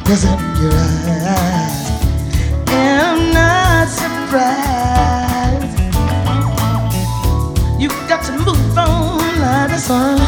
Cause in your eyes, and I'm not surprised. You got to move on like the sun.